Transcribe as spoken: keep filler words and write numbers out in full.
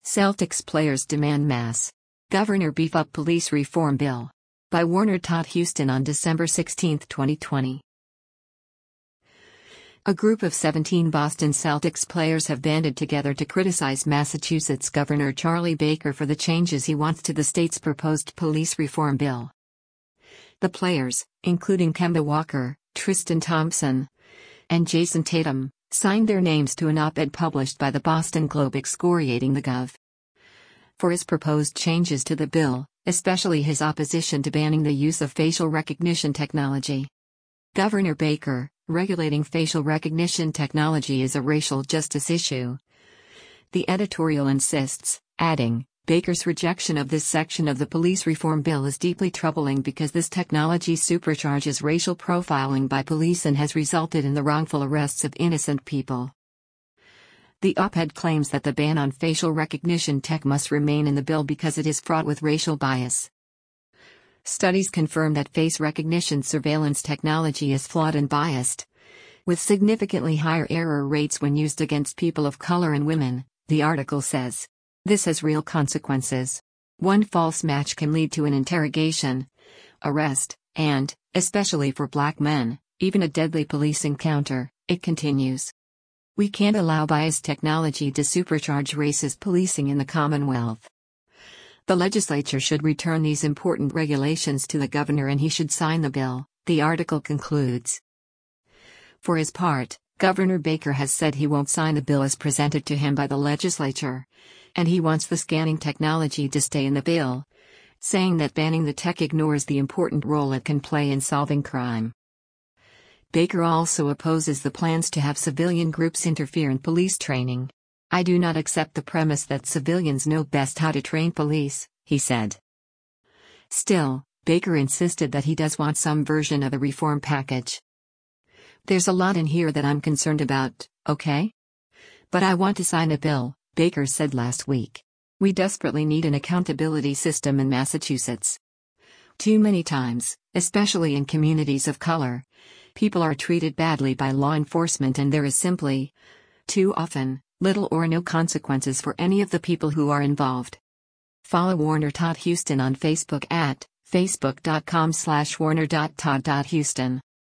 Celtics players demand mass. Governor beef up police reform bill. By Warner Todd Huston on December sixteenth, twenty twenty. A group of seventeen Boston Celtics players have banded together to criticize Massachusetts Governor Charlie Baker for the changes he wants to the state's proposed police reform bill. The players, including Kemba Walker, Tristan Thompson, and Jason Tatum, signed their names to an op-ed published by the Boston Globe excoriating the Gov. For his proposed changes to the bill, especially his opposition to banning the use of facial recognition technology. Governor Baker, regulating facial recognition technology is a racial justice issue. The editorial insists, adding, Baker's rejection of this section of the police reform bill is deeply troubling because this technology supercharges racial profiling by police and has resulted in the wrongful arrests of innocent people. The op-ed claims that the ban on facial recognition tech must remain in the bill because it is fraught with racial bias. Studies confirm that face recognition surveillance technology is flawed and biased, with significantly higher error rates when used against people of color and women, the article says. This has real consequences. One false match can lead to an interrogation, arrest, and, especially for black men, even a deadly police encounter, it continues. We can't allow biased technology to supercharge racist policing in the Commonwealth. The legislature should return these important regulations to the governor and he should sign the bill, the article concludes. For his part, Governor Baker has said he won't sign the bill as presented to him by the legislature, and he wants the scanning technology to stay in the bill, saying that banning the tech ignores the important role it can play in solving crime. Baker also opposes the plans to have civilian groups interfere in police training. I do not accept the premise that civilians know best how to train police, he said. Still, Baker insisted that he does want some version of the reform package. There's a lot in here that I'm concerned about, okay? But I want to sign a bill, Baker said last week. We desperately need an accountability system in Massachusetts. Too many times, especially in communities of color, people are treated badly by law enforcement and there is simply, too often, little or no consequences for any of the people who are involved. Follow Warner Todd Huston on Facebook at facebook dot com slash warner dot todd dot huston.